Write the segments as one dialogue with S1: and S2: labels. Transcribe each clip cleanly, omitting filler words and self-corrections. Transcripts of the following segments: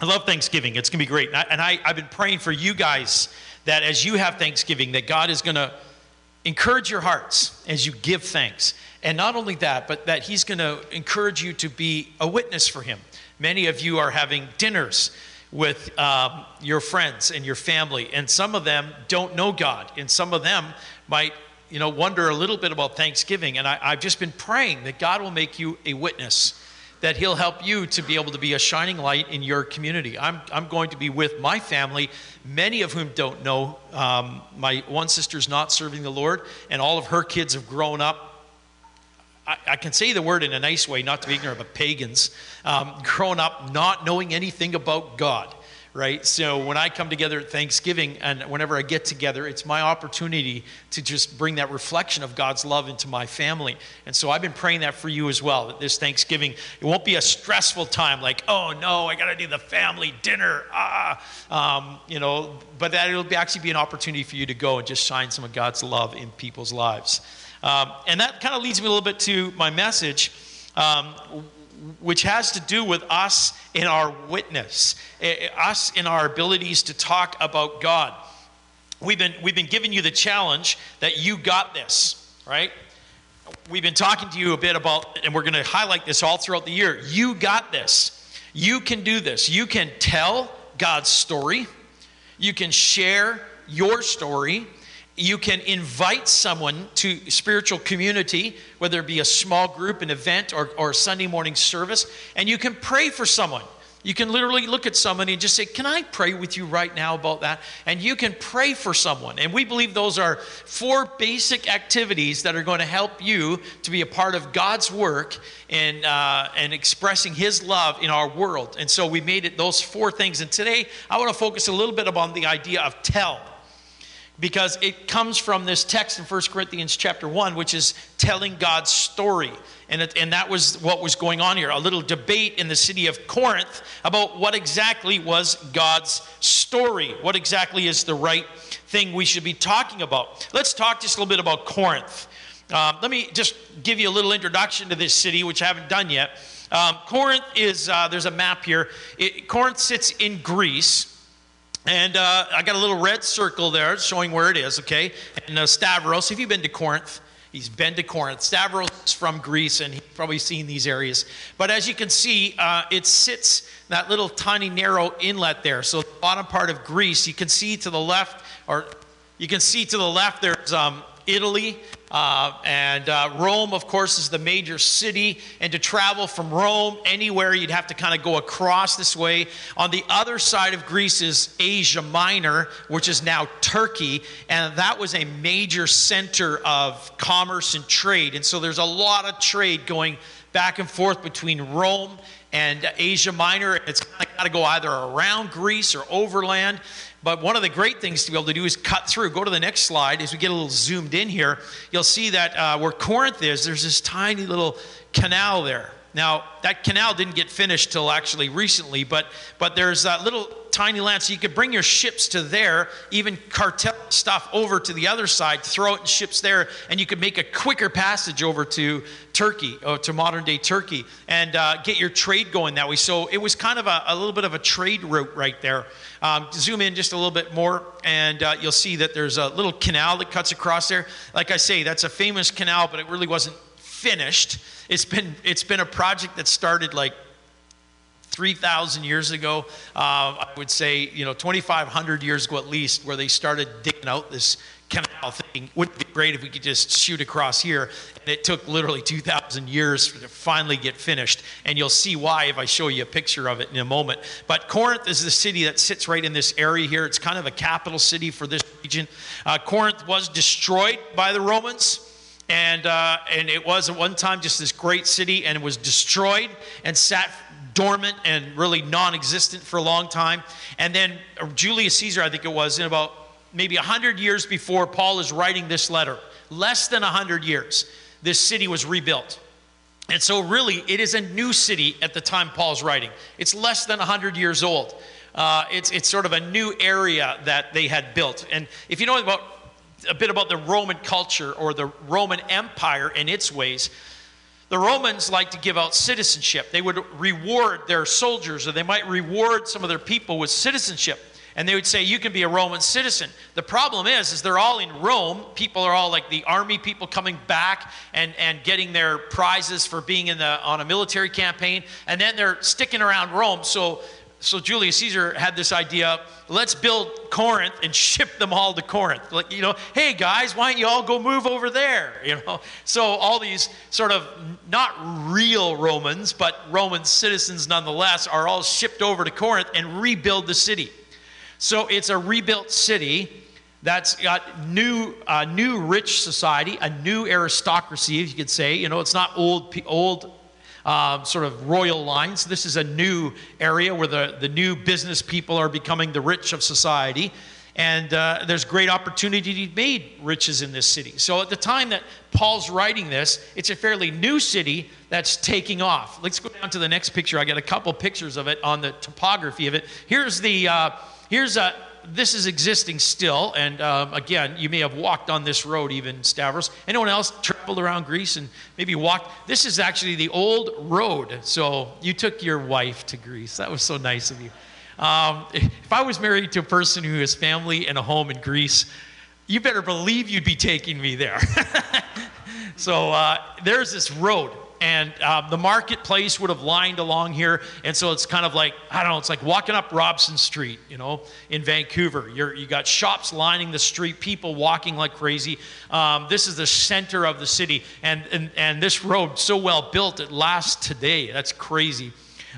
S1: love Thanksgiving. It's going to be great. I've been praying for you guys that as you have Thanksgiving, that God is going to encourage your hearts as you give thanks. And not only that, but that he's going to encourage you to be a witness for him. Many of you are having dinners with your friends and your family, and some of them don't know God, and some of them might wonder a little bit about Thanksgiving. And I've just been praying that God will make you a witness, that he'll help you to be able to be a shining light in your community. I'm going to be with my family, many of whom don't know. My one sister's not serving the Lord, and all of her kids have grown up. I can say the word in a nice way, not to be ignorant, but pagans, grown up not knowing anything about God, right? So when I come together at Thanksgiving, and whenever I get together, it's my opportunity to just bring that reflection of God's love into my family. And so I've been praying that for you as well, that this Thanksgiving, it won't be a stressful time like, oh no, I got to do the family dinner, but that it'll actually be an opportunity for you to go and just shine some of God's love in people's lives. And that kind of leads me a little bit to my message, which has to do with us in our witness, us in our abilities to talk about God. We've been giving you the challenge that you got this, right? We've been talking to you a bit about, and we're going to highlight this all throughout the year. You got this. You can do this. You can tell God's story. You can share your story. You can invite someone to spiritual community, whether it be a small group, an event, or a Sunday morning service, and you can pray for someone. You can literally look at somebody and just say, can I pray with you right now about that? And you can pray for someone. And we believe those are 4 basic activities that are going to help you to be a part of God's work and expressing his love in our world. And so we made it those 4 things. And today I want to focus a little bit upon the idea of tell, because it comes from this text in 1 Corinthians chapter 1, which is telling God's story. And that was what was going on here, a little debate in the city of Corinth about what exactly was God's story. What exactly is the right thing we should be talking about? Let's talk just a little bit about Corinth. Let me just give you a little introduction to this city, which I haven't done yet. Corinth is, there's a map here. Corinth sits in Greece. And I got a little red circle there showing where it is, okay? And Stavros, have you been to Corinth? He's been to Corinth. Stavros is from Greece, and he's probably seen these areas. But as you can see, it sits that little tiny narrow inlet there. So the bottom part of Greece, you can see to the left, there's Italy, and Rome, of course, is the major city. And to travel from Rome anywhere, you'd have to kind of go across this way. On the other side of Greece is Asia Minor, which is now Turkey, and that was a major center of commerce and trade. And so there's a lot of trade going back and forth between Rome and Asia Minor. It's kind of got to go either around Greece or overland. But one of the great things to be able to do is cut through. Go to the next slide. As we get a little zoomed in here, you'll see that where Corinth is, there's this tiny little canal there. Now, that canal didn't get finished till actually recently, but there's that little tiny land, so you could bring your ships to there, even cartel stuff over to the other side, throw it in ships there, and you could make a quicker passage over to Turkey, or to modern-day Turkey, and get your trade going that way. So it was kind of a little bit of a trade route right there. Zoom in just a little bit more, and you'll see that there's a little canal that cuts across there. Like I say, that's a famous canal, but it really wasn't finished. It's been a project that started like 3,000 years ago. I would say 2,500 years ago at least, where they started digging out this canal thing. Wouldn't it be great if we could just shoot across here? And it took literally 2,000 years to finally get finished. And you'll see why if I show you a picture of it in a moment. But Corinth is the city that sits right in this area here. It's kind of a capital city for this region. Corinth was destroyed by the Romans. And it was at one time just this great city, and it was destroyed and sat dormant and really non-existent for a long time. And then Julius Caesar, I think it was, in about maybe 100 years before Paul is writing this letter, less than 100 years, this city was rebuilt. And so really, it is a new city at the time Paul's writing. It's less than 100 years old. It's sort of a new area that they had built. And if you know a bit about the Roman culture or the Roman Empire and its ways, The Romans like to give out citizenship. They would reward their soldiers, or they might reward some of their people with citizenship. And they would say, you can be a Roman citizen. The problem is they're all in Rome. People are all like the army people coming back and getting their prizes for being on a military campaign. And then they're sticking around Rome. So Julius Caesar had this idea, let's build Corinth and ship them all to Corinth. Like, hey guys, why don't you all go move over there? So all these sort of not real Romans, but Roman citizens nonetheless, are all shipped over to Corinth and rebuild the city. So it's a rebuilt city that's got new rich society, a new aristocracy, if you could say. It's not old sort of royal lines. This is a new area where the new business people are becoming the rich of society. And there's great opportunity to be made riches in this city. So at the time that Paul's writing this, it's a fairly new city that's taking off. Let's go down to the next picture. I got a couple pictures of it on the topography of it. This is existing still, and again, you may have walked on this road even, Stavros. Anyone else traveled around Greece and maybe walked? This is actually the old road. So you took your wife to Greece. That was so nice of you. If I was married to a person who has family and a home in Greece, you better believe you'd be taking me there. So there's this road. And the marketplace would have lined along here. And so it's kind of like, I don't know, it's like walking up Robson Street, in Vancouver. You got shops lining the street, people walking like crazy. This is the center of the city. And this road, so well built, it lasts today. That's crazy.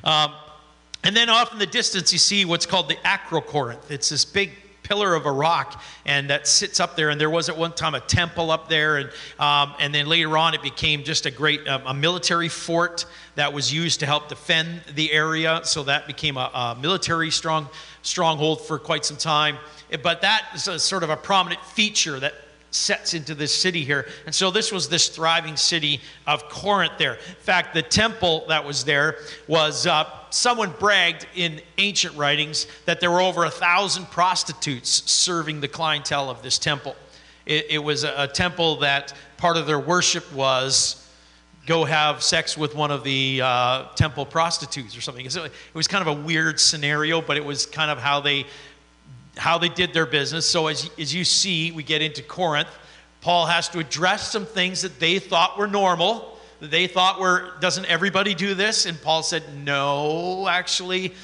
S1: And then off in the distance, you see what's called the Acrocorinth. It's this big pillar of a rock, and that sits up there. And there was at one time a temple up there, and then later on it became just a great a military fort that was used to help defend the area. So that became a military stronghold for quite some time. But that is a sort of a prominent feature that sets into this city here. And so this was this thriving city of Corinth there. In fact, the temple that was there was, someone bragged in ancient writings that there were over 1,000 prostitutes serving the clientele of this temple. It was a temple that part of their worship was go have sex with one of the temple prostitutes or something. So it was kind of a weird scenario, but it was kind of how they did their business. So as you see, we get into Corinth. Paul has to address some things that they thought were normal, that they thought doesn't everybody do this? And Paul said, no, actually,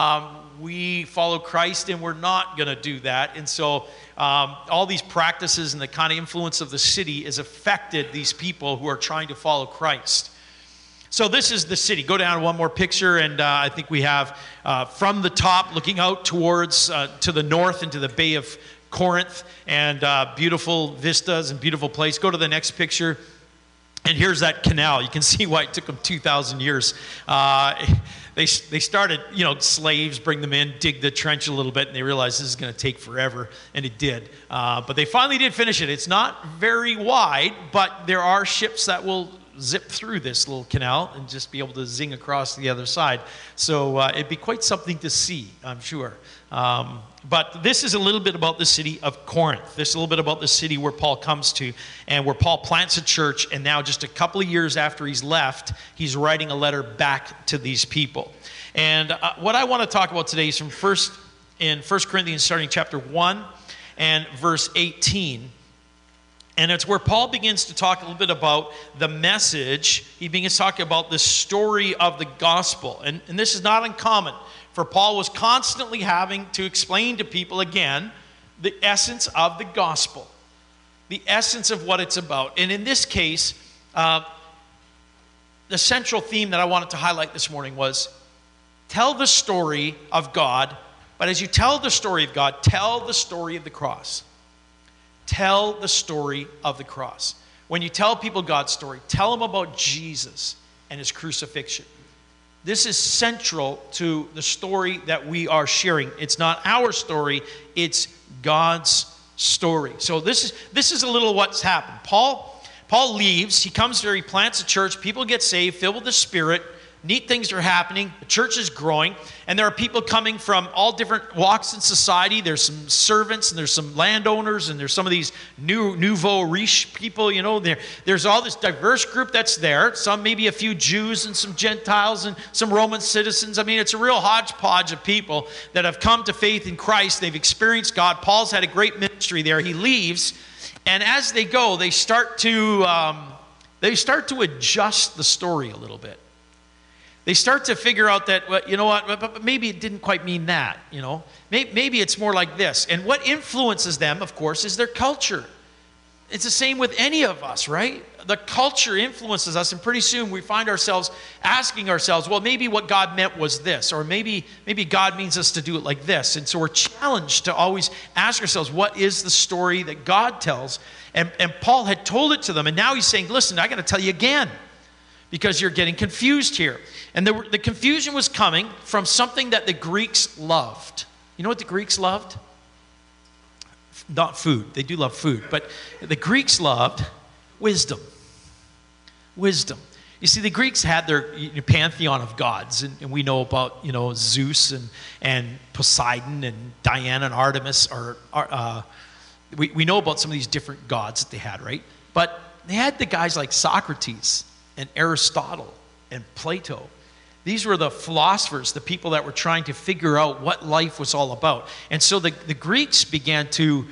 S1: we follow Christ and we're not going to do that. And so all these practices and the kind of influence of the city has affected these people who are trying to follow Christ. So this is the city. Go down one more picture, and I think we have from the top looking out towards to the north into the Bay of Corinth, and beautiful vistas and beautiful place. Go to the next picture, and here's that canal. You can see why it took them 2,000 years. They started, slaves, bring them in, dig the trench a little bit, and they realized this is going to take forever, and it did. But they finally did finish it. It's not very wide, but there are ships that will zip through this little canal and just be able to zing across the other side. So it'd be quite something to see, I'm sure. But this is a little bit about the city of Corinth. This is a little bit about the city where Paul comes to and where Paul plants a church. And now just a couple of years after he's left, he's writing a letter back to these people. And what I want to talk about today is from 1 Corinthians starting chapter 1 and verse 18. And it's where Paul begins to talk a little bit about the message. He begins talking about the story of the gospel. And this is not uncommon, for Paul was constantly having to explain to people again the essence of the gospel, the essence of what it's about. And in this case, the central theme that I wanted to highlight this morning was tell the story of God, but as you tell the story of God, tell the story of the cross. Tell the story of the cross. When you tell people God's story, tell them about Jesus and his crucifixion. This is central to the story that we are sharing. It's not our story, it's God's story. So this is a little what's happened. Paul leaves, he comes here, he plants a church, people get saved, filled with the Spirit. neat things are happening. The church is growing, and there are people coming from all different walks in society. There's some servants, and there's some landowners, and there's some of these nouveau riche people. There's all this diverse group that's there. Some, maybe a few Jews and some Gentiles and some Roman citizens. I mean, it's a real hodgepodge of people that have come to faith in Christ. They've experienced God. Paul's had a great ministry there. He leaves, and as they go, they start to adjust the story a little bit. They start to figure out that, well, you know what, but maybe it didn't quite mean that, Maybe it's more like this. And what influences them, of course, is their culture. It's the same with any of us, right? The culture influences us, and pretty soon we find ourselves asking ourselves, well, maybe what God meant was this, or maybe God means us to do it like this. And so we're challenged to always ask ourselves, what is the story that God tells? And Paul had told it to them, and now he's saying, listen, I got to tell you again, because you're getting confused here. And the confusion was coming from something that the Greeks loved. You know what the Greeks loved? Not food. They do love food. But the Greeks loved wisdom. Wisdom. You see, the Greeks had their pantheon of gods. And we know about, Zeus and Poseidon and Diana and Artemis. We know about some of these different gods that they had, right? But they had the guys like Socrates and Aristotle and Plato. These were the philosophers, the people that were trying to figure out what life was all about. And so the Greeks began to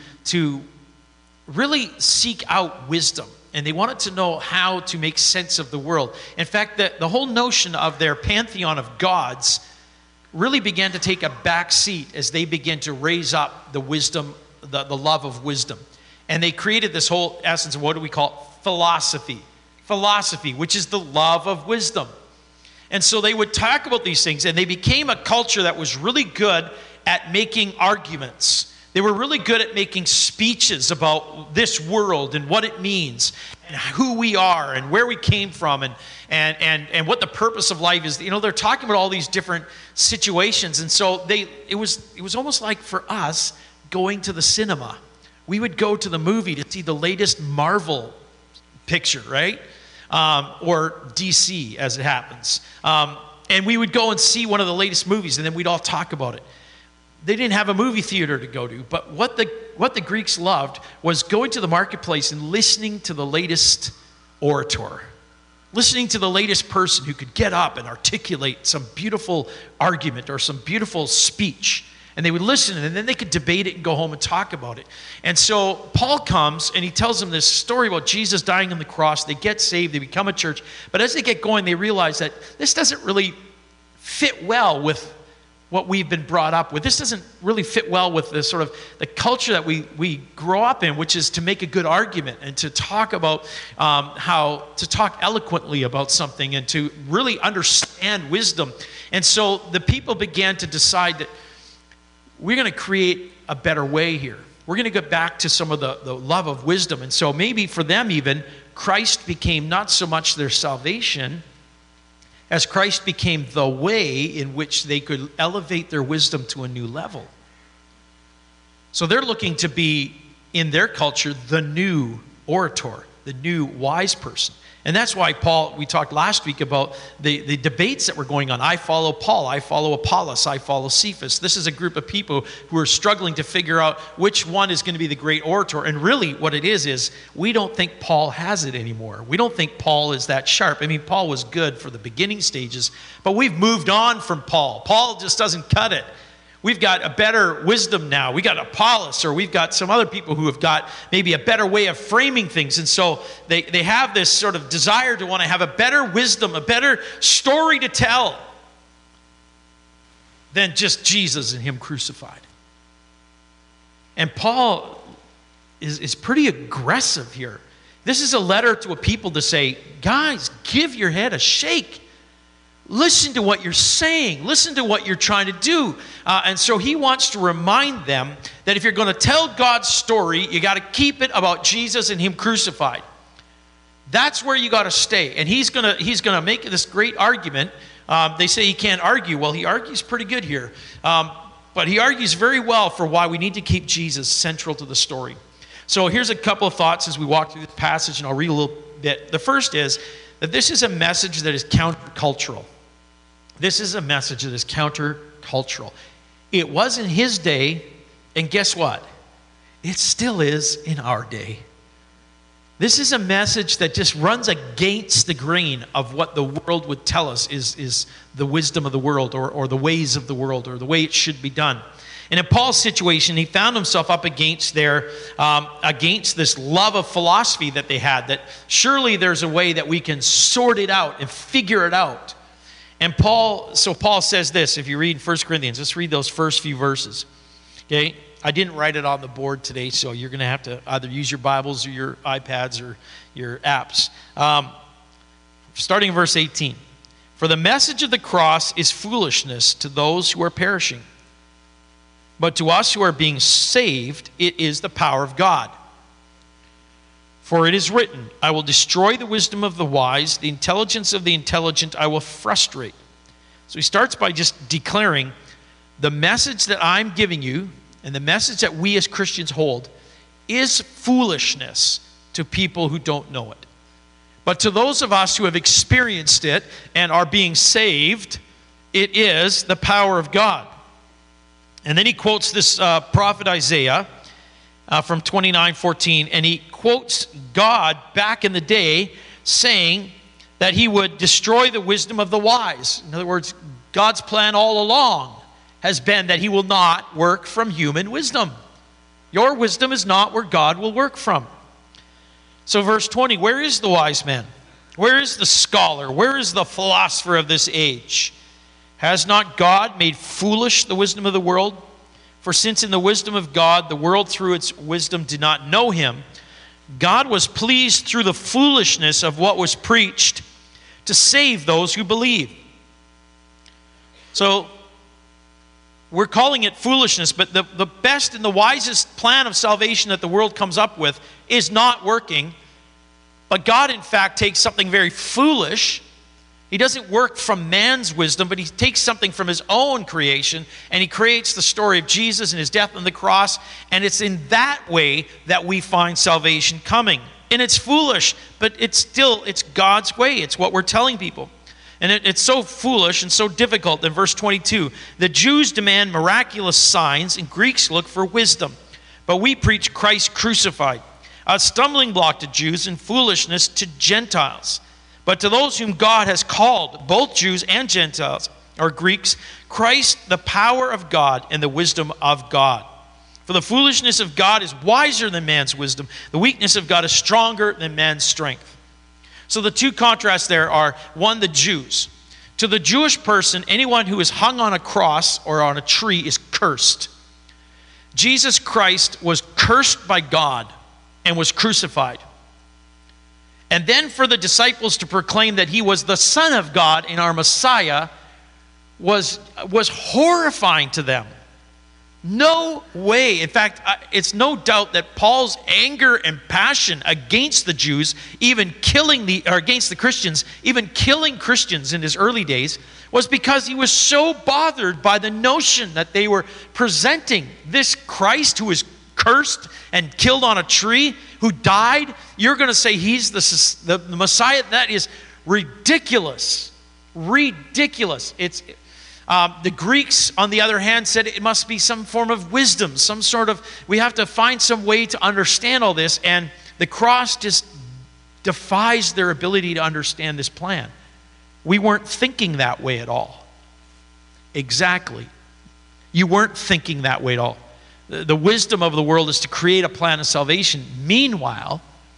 S1: really seek out wisdom. And they wanted to know how to make sense of the world. In fact, the whole notion of their pantheon of gods really began to take a back seat as they began to raise up the wisdom, the love of wisdom. And they created this whole essence of what do we call it? Philosophy. Philosophy, which is the love of wisdom. And so they would talk about these things, and they became a culture that was really good at making arguments. They were really good at making speeches about this world and what it means and who we are and where we came from and what the purpose of life is. They're talking about all these different situations. And so it was almost like for us going to the cinema. We would go to the movie to see the latest Marvel picture, right? Or DC, as it happens. And we would go and see one of the latest movies, and then we'd all talk about it. They didn't have a movie theater to go to, but what the Greeks loved was going to the marketplace and listening to the latest orator, listening to the latest person who could get up and articulate some beautiful argument or some beautiful speech. And they would listen, and then they could debate it and go home and talk about it. And so Paul comes, and he tells them this story about Jesus dying on the cross. They get saved. They become a church. But as they get going, they realize that this doesn't really fit well with what we've been brought up with. This doesn't really fit well with the sort of the culture that we grow up in, which is to make a good argument and to talk about how to talk eloquently about something and to really understand wisdom. And so the people began to decide that we're going to create a better way here. We're going to get back to some of the love of wisdom. And so maybe for them even, Christ became not so much their salvation as Christ became the way in which they could elevate their wisdom to a new level. So they're looking to be, in their culture, the new orator, the new wise person. And that's why Paul, we talked last week about the debates that were going on. I follow Paul, I follow Apollos, I follow Cephas. This is a group of people who are struggling to figure out which one is going to be the great orator. And really what it is we don't think Paul has it anymore. We don't think Paul is that sharp. I mean, Paul was good for the beginning stages, but we've moved on from Paul. Paul just doesn't cut it. We've got a better wisdom now. We got Apollos, or we've got some other people who have got maybe a better way of framing things. And so they have this sort of desire to want to have a better wisdom, a better story to tell than just Jesus and him crucified. And Paul is pretty aggressive here. This is a letter to a people to say, guys, give your head a shake. Listen to what you're saying. Listen to what you're trying to do. And so he wants to remind them that if you're going to tell God's story, you got to keep it about Jesus and him crucified. That's where you got to stay. And he's going to make this great argument. They say he can't argue. Well, he argues pretty good here. But he argues very well for why we need to keep Jesus central to the story. So here's a couple of thoughts as we walk through this passage, and I'll read a little bit. The first is that this is a message that is countercultural. This is a message that is countercultural. It was in his day, and guess what? It still is in our day. This is a message that just runs against the grain of what the world would tell us is the wisdom of the world, or the ways of the world, or the way it should be done. And in Paul's situation, he found himself up against against this love of philosophy that they had, that surely there's a way that we can sort it out and figure it out. And Paul says this, if you read 1 Corinthians, let's read those first few verses. Okay? I didn't write it on the board today, so you're going to have to either use your Bibles or your iPads or your apps. Starting in verse 18. For the message of the cross is foolishness to those who are perishing. But to us who are being saved, it is the power of God. For it is written, I will destroy the wisdom of the wise, the intelligence of the intelligent I will frustrate. So he starts by just declaring the message that I'm giving you, and the message that we as Christians hold, is foolishness to people who don't know it. But to those of us who have experienced it and are being saved, it is the power of God. And then he quotes this prophet Isaiah from 29:14, and he quotes God back in the day saying that he would destroy the wisdom of the wise. In other words, God's plan all along has been that he will not work from human wisdom. Your wisdom is not where God will work from. So verse 20, where is the wise man? Where is the scholar? Where is the philosopher of this age? Has not God made foolish the wisdom of the world? For since in the wisdom of God, the world through its wisdom did not know him, God was pleased through the foolishness of what was preached to save those who believe. So, we're calling it foolishness, but the best and the wisest plan of salvation that the world comes up with is not working. But God, in fact, takes something very foolish. He doesn't work from man's wisdom, but he takes something from his own creation, and he creates the story of Jesus and his death on the cross, and it's in that way that we find salvation coming. And it's foolish, but it's God's way. It's what we're telling people. And it's so foolish and so difficult. In verse 22, the Jews demand miraculous signs, and Greeks look for wisdom. But we preach Christ crucified, a stumbling block to Jews and foolishness to Gentiles. But to those whom God has called, both Jews and Gentiles, or Greeks, Christ, the power of God and the wisdom of God. For the foolishness of God is wiser than man's wisdom. The weakness of God is stronger than man's strength. So the two contrasts there are, one, the Jews. To the Jewish person, anyone who is hung on a cross or on a tree is cursed. Jesus Christ was cursed by God and was crucified. And then for the disciples to proclaim that he was the Son of God and our Messiah was horrifying to them. No way. In fact, it's no doubt that Paul's anger and passion against the Jews, against the Christians, even killing Christians in his early days, was because he was so bothered by the notion that they were presenting this Christ who is cursed and killed on a tree, who died. You're going to say he's the Messiah? That is ridiculous. Ridiculous. The Greeks, on the other hand, said it must be some form of wisdom, we have to find some way to understand all this, and the cross just defies their ability to understand this plan. We weren't thinking that way at all. Exactly. You weren't thinking that way at all. The wisdom of the world is to create a plan of salvation. Meanwhile,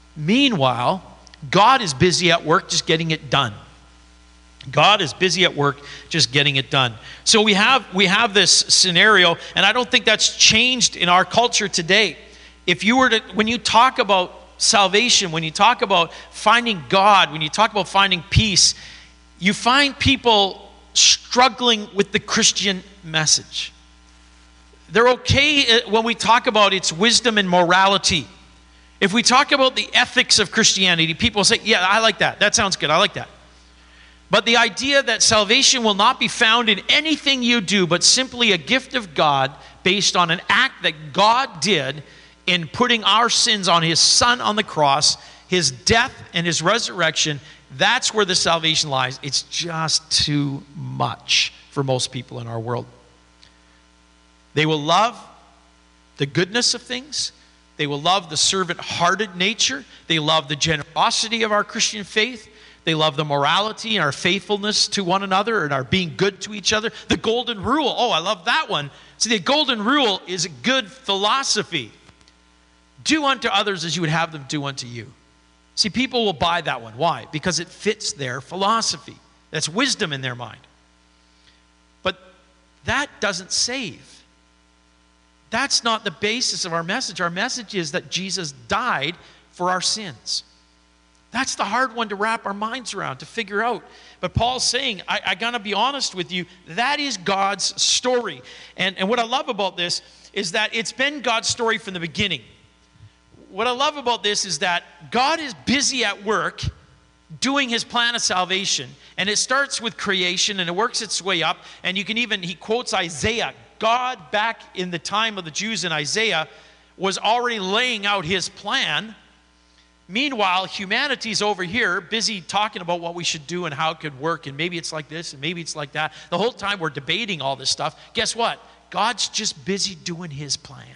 S1: God is busy at work just getting it done. God is busy at work just getting it done. So we have this scenario, and I don't think that's changed in our culture today. When you talk about salvation, when you talk about finding God, when you talk about finding peace, you find people struggling with the Christian message. They're okay when we talk about its wisdom and morality. If we talk about the ethics of Christianity, people say, yeah, I like that. That sounds good. I like that. But the idea that salvation will not be found in anything you do, but simply a gift of God based on an act that God did in putting our sins on his Son on the cross, his death and his resurrection, That's where the salvation lies. It's just too much for most people in our world. They will love the goodness of things. They will love the servant-hearted nature. They love the generosity of our Christian faith. They love the morality and our faithfulness to one another and our being good to each other. The golden rule. Oh, I love that one. See, the golden rule is a good philosophy. Do unto others as you would have them do unto you. See, people will buy that one. Why? Because it fits their philosophy. That's wisdom in their mind. But that doesn't save. That's not the basis of our message. Our message is that Jesus died for our sins. That's the hard one to wrap our minds around, to figure out. But Paul's saying, I got to be honest with you, that is God's story. And what I love about this is that it's been God's story from the beginning. What I love about this is that God is busy at work doing his plan of salvation. And it starts with creation and it works its way up. And you can even, he quotes Isaiah. God, back in the time of the Jews in Isaiah, was already laying out his plan. Meanwhile, humanity's over here busy talking about what we should do and how it could work, and maybe it's like this and maybe it's like that. The whole time we're debating all this stuff. Guess what? God's just busy doing his plan.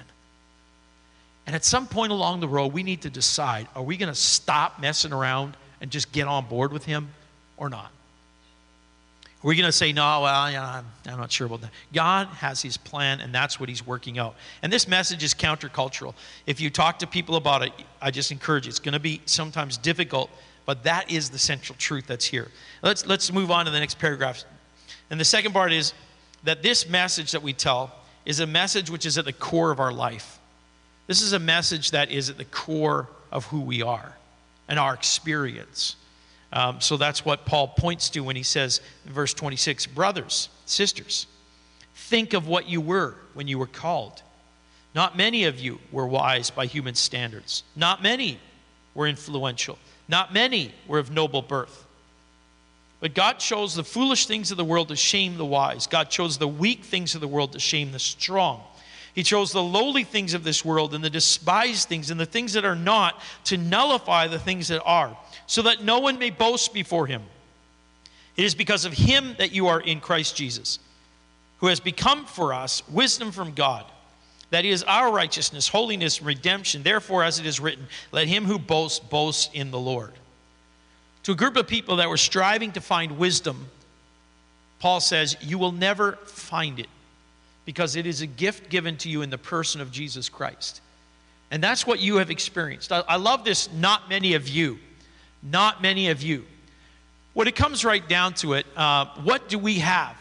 S1: And at some point along the road, we need to decide, are we going to stop messing around and just get on board with him or not? Are we going to say, no, well, yeah, I'm not sure about that. God has his plan, and that's what he's working out. And this message is countercultural. If you talk to people about it, I just encourage you. It's going to be sometimes difficult, but that is the central truth that's here. Let's move on to the next paragraph. And the second part is that this message that we tell is a message which is at the core of our life. This is a message that is at the core of who we are and our experience. So that's what Paul points to when he says in verse 26, brothers, sisters, think of what you were when you were called. Not many of you were wise by human standards. Not many were influential. Not many were of noble birth. But God chose the foolish things of the world to shame the wise. God chose the weak things of the world to shame the strong. He chose the lowly things of this world and the despised things and the things that are not to nullify the things that are, so that no one may boast before him. It is because of him that you are in Christ Jesus, who has become for us wisdom from God, that is our righteousness, holiness, and redemption. Therefore, as it is written, let him who boasts, boast in the Lord. To a group of people that were striving to find wisdom, Paul says, you will never find it, because it is a gift given to you in the person of Jesus Christ. And that's what you have experienced. I love this, not many of you. Not many of you. When it comes right down to it, what do we have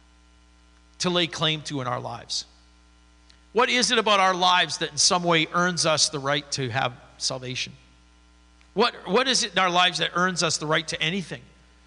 S1: to lay claim to in our lives? What is it about our lives that in some way earns us the right to have salvation? What is it in our lives that earns us the right to anything?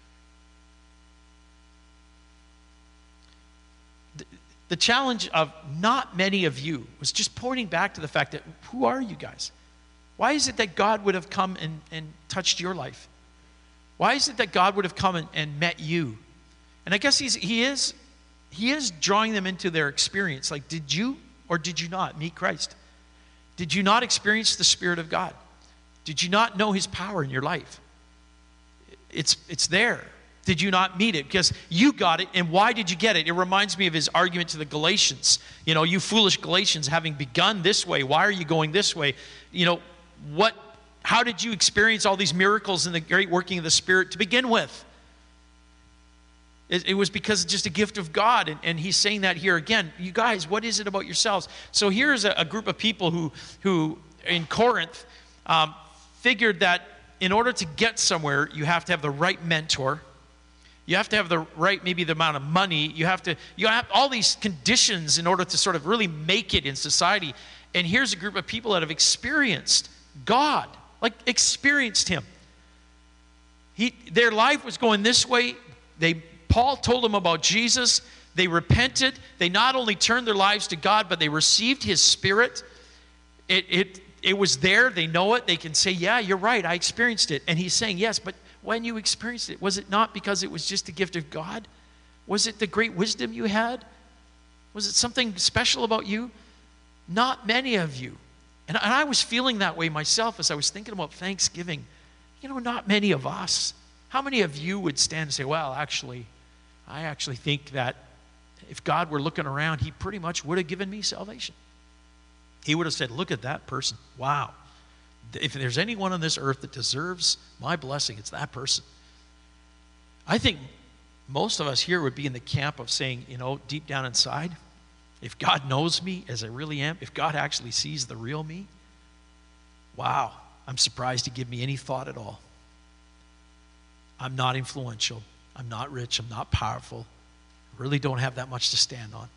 S1: The challenge of not many of you was just pointing back to the fact that, who are you guys? Why is it that God would have come and touched your life? Why is it that God would have come and met you? And I guess he is drawing them into their experience. Like, did you or did you not meet Christ? Did you not experience the Spirit of God? Did you not know his power in your life? It's there. Did you not meet it? Because you got it, and why did you get it? It reminds me of his argument to the Galatians. You know, you foolish Galatians, having begun this way, why are you going this way? You know, how did you experience all these miracles and the great working of the Spirit to begin with? It was because it's just a gift of God, and he's saying that here again. You guys, what is it about yourselves? So here's a group of people who in Corinth figured that in order to get somewhere, you have to have the right mentor. You have to have the right, maybe the amount of money. You have all these conditions in order to sort of really make it in society. And here's a group of people that have experienced God, like experienced him. Their life was going this way. Paul told them about Jesus. They repented. They not only turned their lives to God, but they received his Spirit. It was there. They know it. They can say, yeah, you're right. I experienced it. And he's saying, yes, but when you experienced it, was it not because it was just a gift of God? Was it the great wisdom you had? Was it something special about you? Not many of you. And I was feeling that way myself as I was thinking about Thanksgiving. You know, not many of us How many of you would stand and say, well, actually, I actually think that if God were looking around, he pretty much would have given me salvation. He would have said, look at that person. Wow. If there's anyone on this earth that deserves my blessing, it's that person. I think most of us here would be in the camp of saying, deep down inside, if God knows me as I really am, if God actually sees the real me, wow, I'm surprised to give me any thought at all. I'm not influential. I'm not rich. I'm not powerful. I really don't have that much to stand on.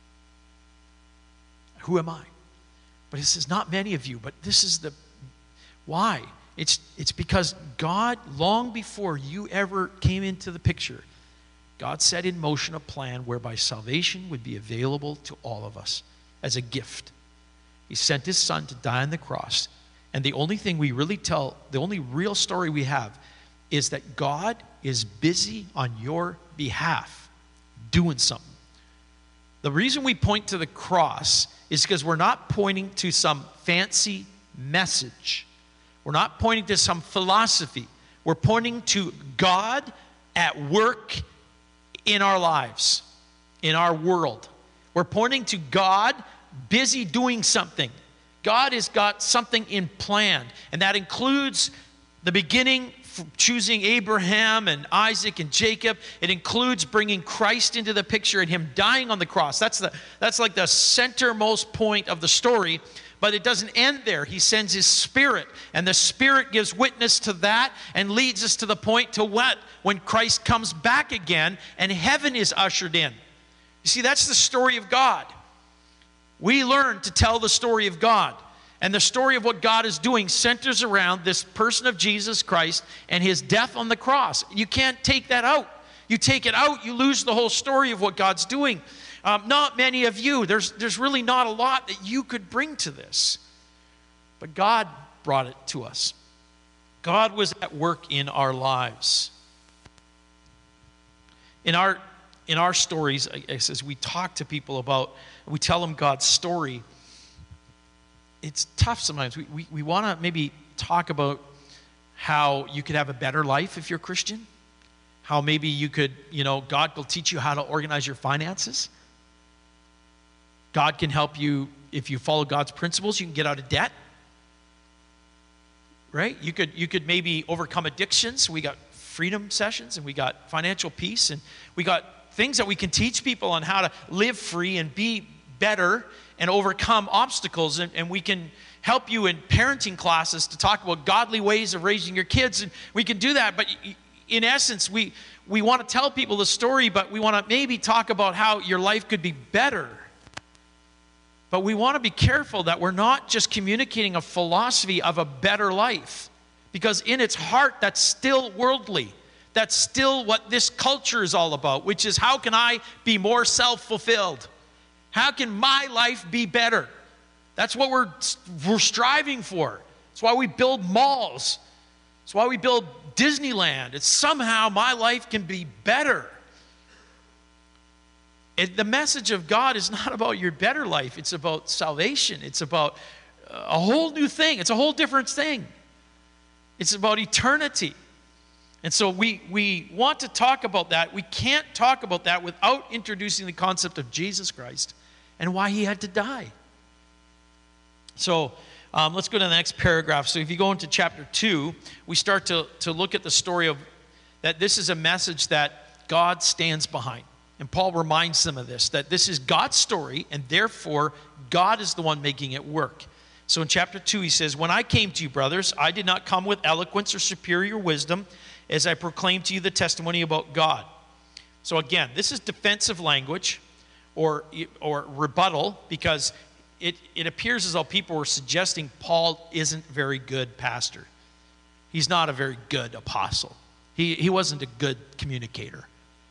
S1: Who am I? But it says, not many of you, but this is the why. It's because God, long before you ever came into the picture, God set in motion a plan whereby salvation would be available to all of us as a gift. He sent his son to die on the cross. And the only thing we really tell, the only real story we have, is that God is busy on your behalf doing something. The reason we point to the cross is because we're not pointing to some fancy message. We're not pointing to some philosophy. We're pointing to God at work in our lives, in our world. We're pointing to God busy doing something. God has got something in plan, and that includes the beginning, choosing Abraham and Isaac and Jacob. It includes bringing Christ into the picture and him dying on the cross. That's like the centermost point of the story. But it doesn't end there. He sends his Spirit, and the Spirit gives witness to that and leads us to the point to what? When Christ comes back again and heaven is ushered in. You see, that's the story of God. We learn to tell the story of God. And the story of what God is doing centers around this person of Jesus Christ and his death on the cross. You can't take that out. You take it out, you lose the whole story of what God's doing. Not many of you. There's really not a lot that you could bring to this. But God brought it to us. God was at work in our lives. In our stories, as we talk to people about, we tell them God's story, it's tough sometimes. We want to maybe talk about how you could have a better life if you're Christian. How maybe you could, God will teach you how to organize your finances. God can help you, if you follow God's principles, you can get out of debt. Right? You could maybe overcome addictions. We got freedom sessions, and we got financial peace, and we got things that we can teach people on how to live free and be better and overcome obstacles. And we can help you in parenting classes to talk about godly ways of raising your kids. And we can do that. But in essence, we want to tell people the story, but we want to maybe talk about how your life could be better. But we want to be careful that we're not just communicating a philosophy of a better life. Because in its heart, that's still worldly. That's still what this culture is all about, which is how can I be more self-fulfilled? How can my life be better? That's what we're striving for. That's why we build malls. That's why we build Disneyland. It's somehow my life can be better. The message of God is not about your better life. It's about salvation. It's about a whole new thing. It's a whole different thing. It's about eternity. And so we want to talk about that. We can't talk about that without introducing the concept of Jesus Christ and why he had to die. So let's go to the next paragraph. So if you go into chapter 2, we start to look at the story of that this is a message that God stands behind. And Paul reminds them of this, that this is God's story, and therefore God is the one making it work. So in chapter 2, he says, "When I came to you, brothers, I did not come with eloquence or superior wisdom, as I proclaimed to you the testimony about God." So again, this is defensive language or rebuttal, because it appears as though people were suggesting Paul isn't a very good pastor. He's not a very good apostle. He wasn't a good communicator.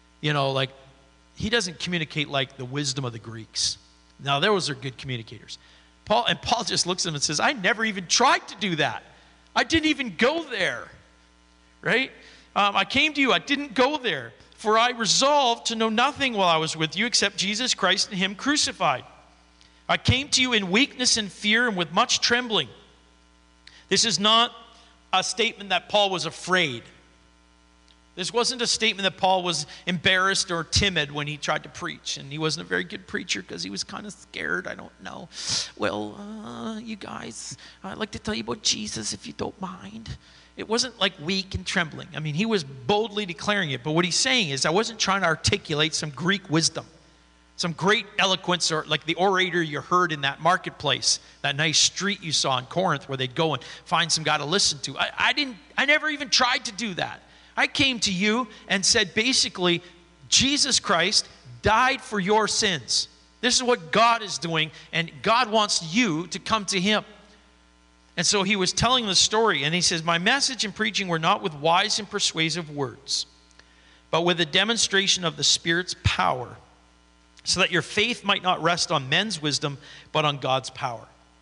S1: He doesn't communicate like the wisdom of the Greeks. Now, those are good communicators. Paul just looks at him and says, I never even tried to do that. I didn't even go there. Right? I came to you. I didn't go there. For I resolved to know nothing while I was with you except Jesus Christ and him crucified. I came to you in weakness and fear and with much trembling. This is not a statement that Paul was afraid. This wasn't a statement that Paul was embarrassed or timid when he tried to preach. And he wasn't a very good preacher because he was kind of scared. I don't know. Well, you guys, I'd like to tell you about Jesus if you don't mind. It wasn't like weak and trembling. I mean, he was boldly declaring it. But what he's saying is, I wasn't trying to articulate some Greek wisdom, some great eloquence, or like the orator you heard in that marketplace, that nice street you saw in Corinth where they'd go and find some guy to listen to. I never even tried to do that. I came to you and said, basically, Jesus Christ died for your sins. This is what God is doing, and God wants you to come to him. And so he was telling the story, and he says, my message and preaching were not with wise and persuasive words, but with a demonstration of the Spirit's power, so that your faith might not rest on men's wisdom, but on God's power.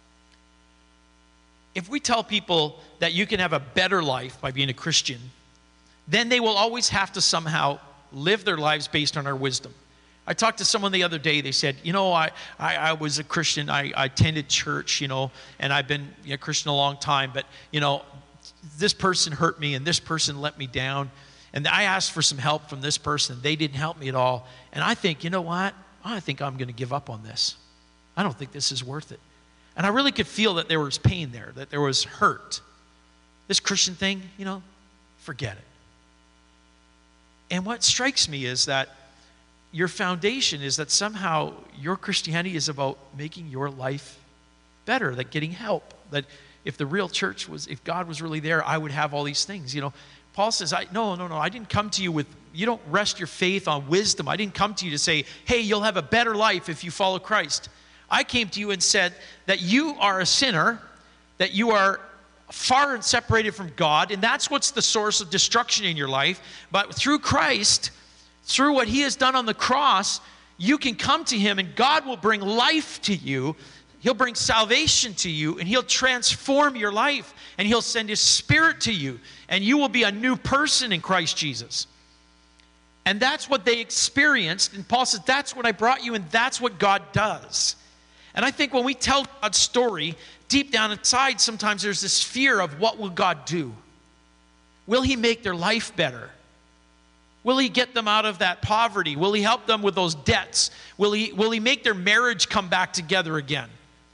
S1: If we tell people that you can have a better life by being a Christian, then they will always have to somehow live their lives based on our wisdom. I talked to someone the other day. They said, I was a Christian. I attended church, and I've been a Christian a long time. But, this person hurt me and this person let me down. And I asked for some help from this person. They didn't help me at all. And I think, you know what? I think I'm going to give up on this. I don't think this is worth it. And I really could feel that there was pain there, that there was hurt. This Christian thing, forget it. And what strikes me is that your foundation is that somehow your Christianity is about making your life better, that getting help, that if the real church if God was really there, I would have all these things. Paul says, no, I didn't come to you you don't rest your faith on wisdom. I didn't come to you to say, hey, you'll have a better life if you follow Christ. I came to you and said that you are a sinner, that you are far and separated from God, and that's what's the source of destruction in your life. But through Christ, through what he has done on the cross, you can come to him and God will bring life to you. He'll bring salvation to you, and he'll transform your life, and he'll send his Spirit to you, and you will be a new person in Christ Jesus. And that's what they experienced, and Paul says, that's what I brought you, and that's what God does. And I think when we tell God's story, deep down inside, sometimes there's this fear of what will God do? Will he make their life better? Will he get them out of that poverty? Will he help them with those debts? Will he make their marriage come back together again?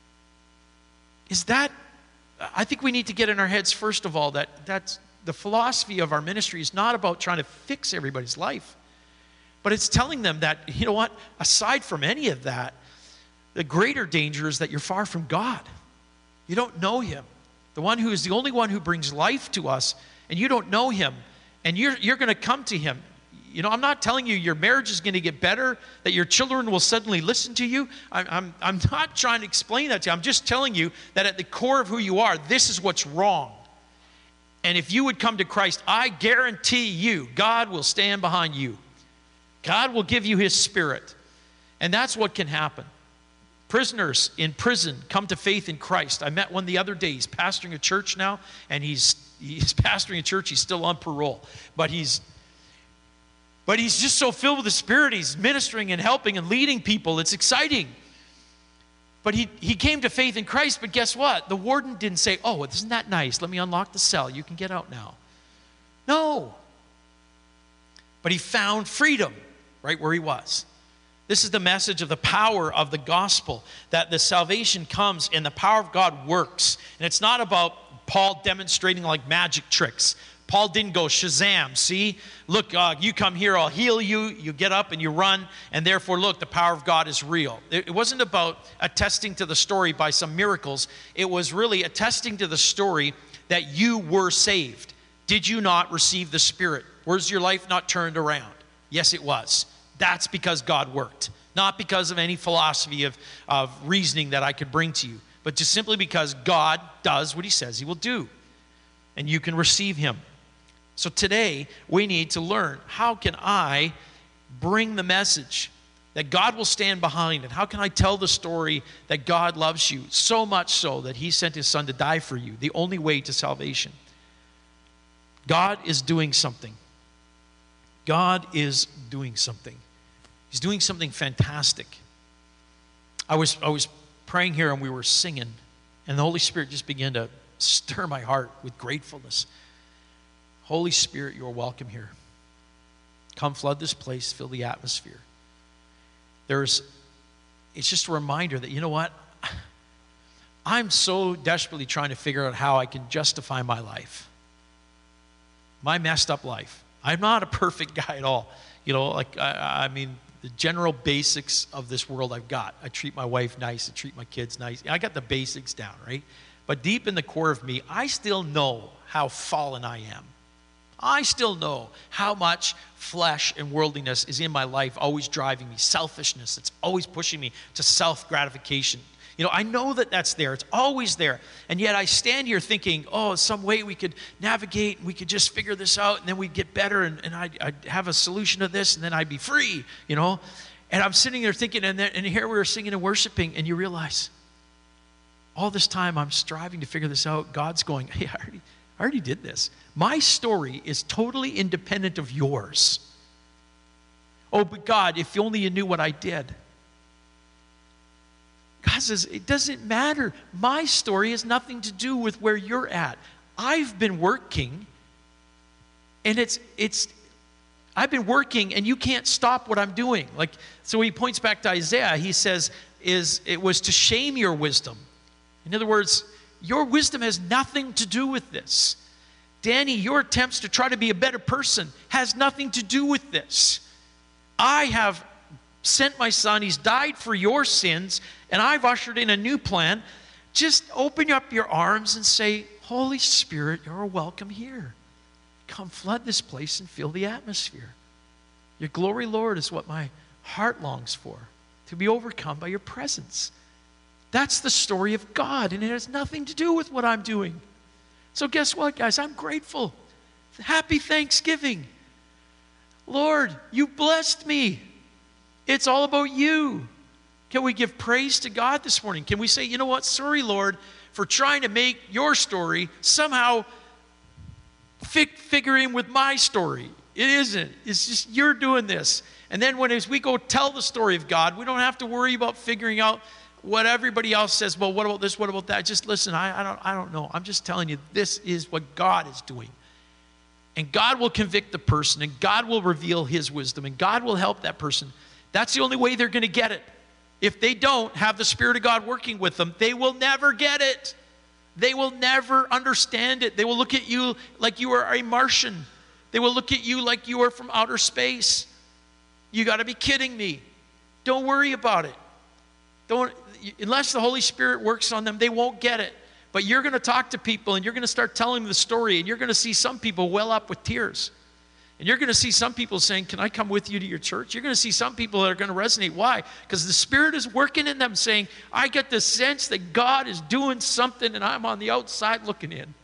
S1: I think we need to get in our heads, first of all, that's the philosophy of our ministry is not about trying to fix everybody's life, but it's telling them that, you know what, aside from any of that, the greater danger is that you're far from God. You don't know him. The one who is the only one who brings life to us, and you don't know him, and you're going to come to him. I'm not telling you your marriage is going to get better, that your children will suddenly listen to you. I'm not trying to explain that to you. I'm just telling you that at the core of who you are, this is what's wrong. And if you would come to Christ, I guarantee you, God will stand behind you. God will give you his Spirit. And that's what can happen. Prisoners in prison come to faith in Christ. I met one the other day. He's pastoring a church now, and he's pastoring a church. He's still on parole. But he's just so filled with the Spirit. He's ministering and helping and leading people. It's exciting. But he came to faith in Christ, but guess what? The warden didn't say, oh, isn't that nice? Let me unlock the cell. You can get out now. No. But he found freedom right where he was. This is the message of the power of the gospel, that the salvation comes and the power of God works. And it's not about Paul demonstrating like magic tricks. Paul didn't go, Shazam, see? Look, you come here, I'll heal you. You get up and you run, and therefore, look, the power of God is real. It wasn't about attesting to the story by some miracles. It was really attesting to the story that you were saved. Did you not receive the Spirit? Was your life not turned around? Yes, it was. That's because God worked, not because of any philosophy of reasoning that I could bring to you, but just simply because God does what he says he will do, and you can receive him. So today, we need to learn, how can I bring the message that God will stand behind? And how can I tell the story that God loves you so much so that he sent his son to die for you, the only way to salvation? God is doing something. God is doing something. He's doing something fantastic. I was praying here and we were singing, and the Holy Spirit just began to stir my heart with gratefulness. Holy Spirit, you are welcome here. Come flood this place, fill the atmosphere. It's just a reminder that, you know what? I'm so desperately trying to figure out how I can justify my life. My messed up life. I'm not a perfect guy at all. I mean, the general basics of this world I've got. I treat my wife nice. I treat my kids nice. I got the basics down, right? But deep in the core of me, I still know how fallen I am. I still know how much flesh and worldliness is in my life, always driving me. Selfishness, it's always pushing me to self-gratification. I know that that's there. It's always there. And yet I stand here thinking, some way we could navigate, and we could just figure this out, and then we'd get better, and I'd have a solution to this, and then I'd be free, And I'm sitting there thinking, and here we were singing and worshiping, and you realize, all this time I'm striving to figure this out. God's going, hey, I already did this. My story is totally independent of yours. Oh, but God, if only you knew what I did. God says, it doesn't matter. My story has nothing to do with where you're at. I've been working, and I've been working, and you can't stop what I'm doing. So he points back to Isaiah. He says, it was to shame your wisdom. In other words, your wisdom has nothing to do with this. Danny, your attempts to try to be a better person has nothing to do with this. I have sent my son. He's died for your sins, and I've ushered in a new plan. Just open up your arms and say, Holy Spirit, you're welcome here. Come flood this place and fill the atmosphere. Your glory, Lord, is what my heart longs for, to be overcome by your presence. That's the story of God, and it has nothing to do with what I'm doing. So guess what, guys? I'm grateful. Happy Thanksgiving. Lord, you blessed me. It's all about you. Can we give praise to God this morning? Can we say, you know what? Sorry, Lord, for trying to make your story somehow figure in with my story. It isn't. It's just you're doing this. And then as we go tell the story of God, we don't have to worry about figuring out what everybody else says. Well, what about this? What about that? Just listen, I don't know. I'm just telling you, this is what God is doing. And God will convict the person, and God will reveal his wisdom, and God will help that person. That's the only way they're going to get it. If they don't have the Spirit of God working with them, they will never get it. They will never understand it. They will look at you like you are a Martian. They will look at you like you are from outer space. You got to be kidding me. Don't worry about it. Unless the Holy Spirit works on them, they won't get it. But you're going to talk to people, and you're going to start telling them the story, and you're going to see some people well up with tears. And you're going to see some people saying, can I come with you to your church? You're going to see some people that are going to resonate. Why? Because the Spirit is working in them, saying, I get the sense that God is doing something, and I'm on the outside looking in.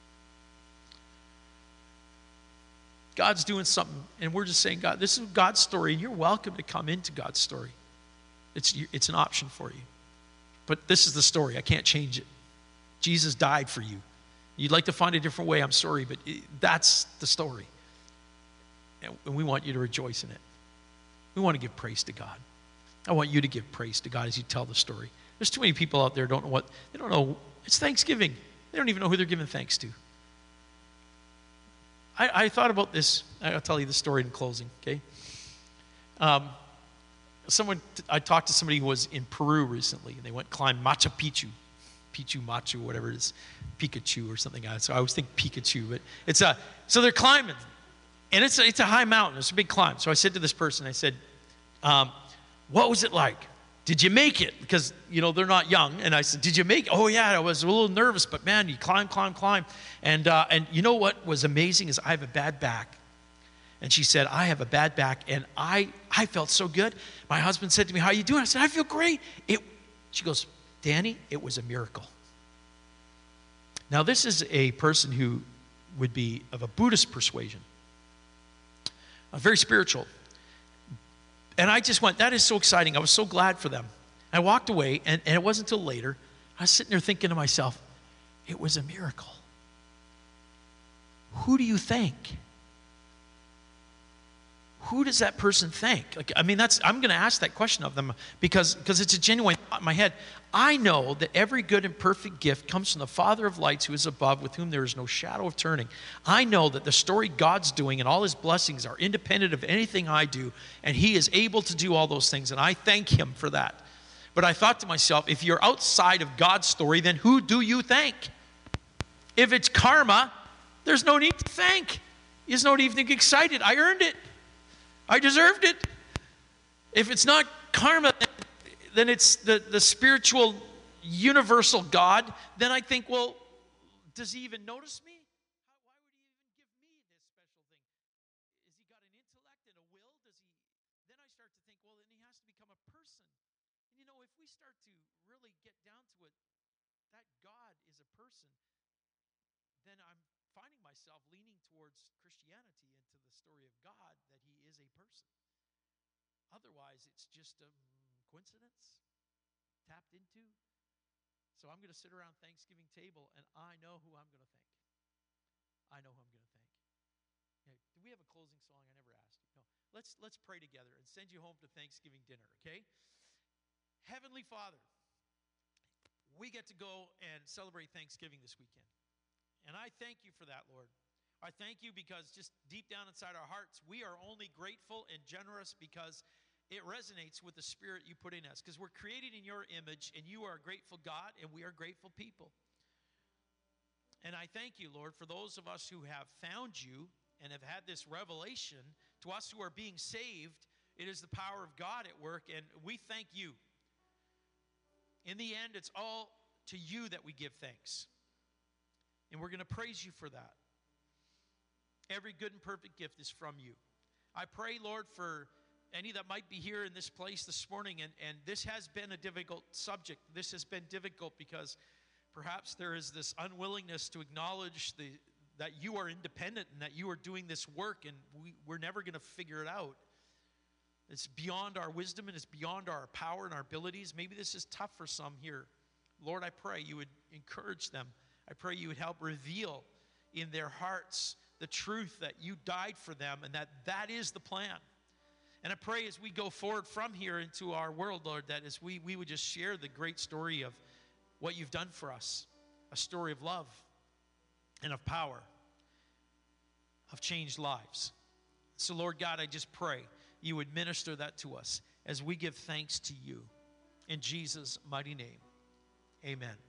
S1: God's doing something, and we're just saying, God, this is God's story, and you're welcome to come into God's story. It's an option for you. But this is the story. I can't change it. Jesus died for you. You'd like to find a different way, I'm sorry, but that's the story. And we want you to rejoice in it. We want to give praise to God. I want you to give praise to God as you tell the story. There's too many people out there who they don't know. It's Thanksgiving. They don't even know who they're giving thanks to. I thought about this. I'll tell you the story in closing, okay? I talked to somebody who was in Peru recently, and they went climb Machu Picchu, whatever it is, Pikachu or something. So I always think Pikachu, but so they're climbing, and it's a high mountain. It's a big climb. So I said to this person, I said, what was it like? Did you make it? Because, they're not young. And I said, did you make it? Oh, yeah, I was a little nervous, but man, you climb. And you know what was amazing is I have a bad back. And she said, I have a bad back, and I felt so good. My husband said to me, how are you doing? I said, I feel great. She goes, Danny, it was a miracle. Now, this is a person who would be of a Buddhist persuasion, very spiritual. And I just went, that is so exciting. I was so glad for them. I walked away, and it wasn't until later, I was sitting there thinking to myself, it was a miracle. Who do you thank? who does that person thank? Like, I mean, I'm going to ask that question of them because it's a genuine thought in my head. I know that every good and perfect gift comes from the Father of lights who is above, with whom there is no shadow of turning. I know that the story God's doing and all his blessings are independent of anything I do, and he is able to do all those things, and I thank him for that. But I thought to myself, if you're outside of God's story, then who do you thank? If it's karma, there's no need to thank. There's no need to get excited. I earned it. I deserved it. If it's not karma, then it's the spiritual, universal God. Then I think, well, does he even notice me? Why would he even give me this special thing? Has he got an intellect and a will? Then I start to think, well, then he has to become a person. And you know, if we start to really get down to it, that God is a person, then I'm finding myself leaning towards Christianity and to the story of God, that he is a person. Otherwise, it's just a coincidence tapped into. So I'm going to sit around Thanksgiving table, and I know who I'm going to thank. I know who I'm going to thank. Okay, do we have a closing song? I never asked you. No. Let's pray together and send you home to Thanksgiving dinner, okay? Heavenly Father, we get to go and celebrate Thanksgiving this weekend. And I thank you for that, Lord. I thank you because just deep down inside our hearts, we are only grateful and generous because it resonates with the spirit you put in us. Because we're created in your image, and you are a grateful God, and we are grateful people. And I thank you, Lord, for those of us who have found you and have had this revelation. To us who are being saved, it is the power of God at work, and we thank you. In the end, it's all to you that we give thanks. And we're going to praise you for that. Every good and perfect gift is from you. I pray, Lord, for any that might be here in this place this morning, and this has been a difficult subject. This has been difficult because perhaps there is this unwillingness to acknowledge that you are independent and that you are doing this work, and we're never going to figure it out. It's beyond our wisdom, and it's beyond our power and our abilities. Maybe this is tough for some here. Lord, I pray you would encourage them. I pray you would help reveal in their hearts the truth that you died for them and that is the plan. And I pray as we go forward from here into our world, Lord, that as we would just share the great story of what you've done for us, a story of love and of power, of changed lives. So, Lord God, I just pray you would minister that to us as we give thanks to you. In Jesus' mighty name, amen.